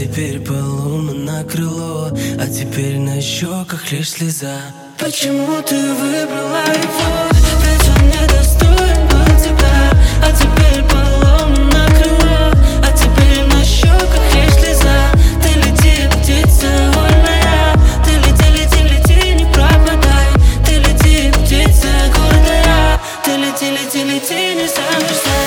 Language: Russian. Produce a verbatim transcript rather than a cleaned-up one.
теперь поломано крыло, а теперь на щеках лишь слеза. Почему ты выбрала его? Ведь он недостоин был тебя. А теперь поломано крыло, а теперь на щеках лишь слеза. Ты лети, птица вольная, ты лети, лети, лети, не пропадай. Ты лети, птица гордая, ты лети, лети, лети, не замерзай.